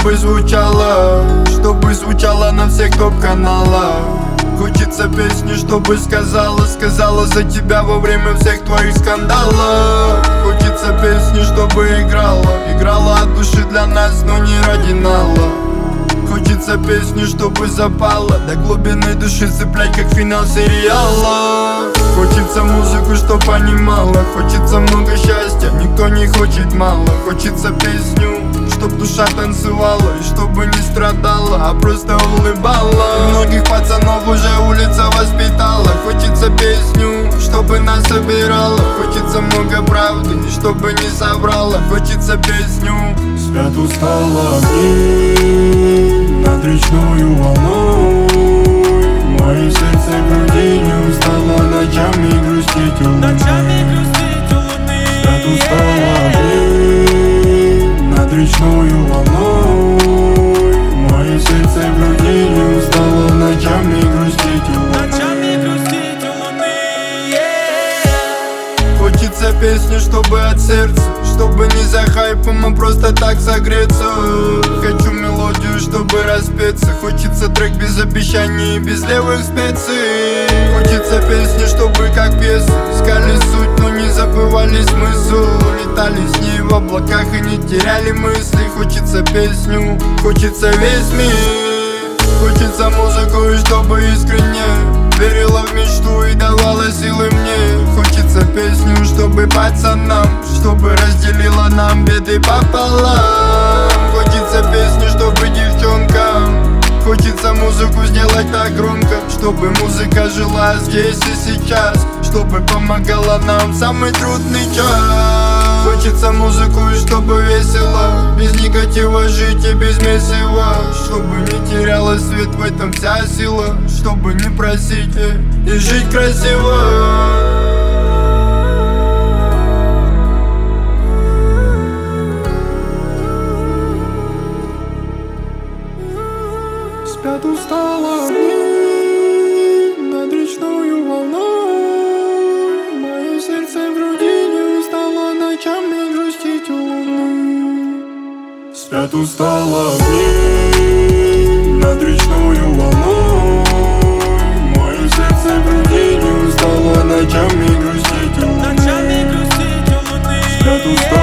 чтобы звучало на всех топ-каналах. Хочется песни, чтобы сказала за тебя во время всех твоих скандалов. Хочется песни, чтобы играла от души для нас, но не ради нала. Хочется песни, чтобы запала до глубины души, цеплять как финал сериала. Хочется музыку, что понимала, хочется много счастья, никто не хочет мало. Хочется песню, чтоб душа танцевала и чтобы не страдала, а просто улыбала. Многих пацанов уже улица воспитала. Хочется песню, чтобы нас собирала. Хочется много правды, и чтобы не соврала. Хочется песню. Спят устало дни над речною волной. Мое сердце в груди не устало ночами грустить у луны. Спят устало дни над речною волной. Мое сердце в груди не устало ночами грустить у луны. Хочется песни, чтобы от сердца, чтобы не за хайпом, а просто так согреться. Хочу мелодию, чтобы распеться. Хочется трек без обещаний и без левых специй. Хочется песни, чтобы как пьесы искали суть, но не забывали смысл. Летали с ней в облаках и не теряли мысли. Хочется песню, хочется весь мир. Хочется музыку, и чтобы искренне верила в мечту и давала силы мне. Хочется песню, чтобы пацанам, чтобы разделила нам беды пополам. Хочется песню, чтобы девчонкам. Хочется музыку сделать так громко, чтобы музыка жила здесь и сейчас, чтобы помогала нам в самый трудный час. Хочется музыку, и чтобы весело, без негатива жить и без месива. Чтобы не теряла свет, в этом вся сила. Чтобы не просить и жить красиво. Спят устало дни над речною волной. Мое сердце в груди не устало ночами грустить у луны. Спят устало дни над речною волной. Мое сердце в груди не устало ночами грустить у луны. Спят устало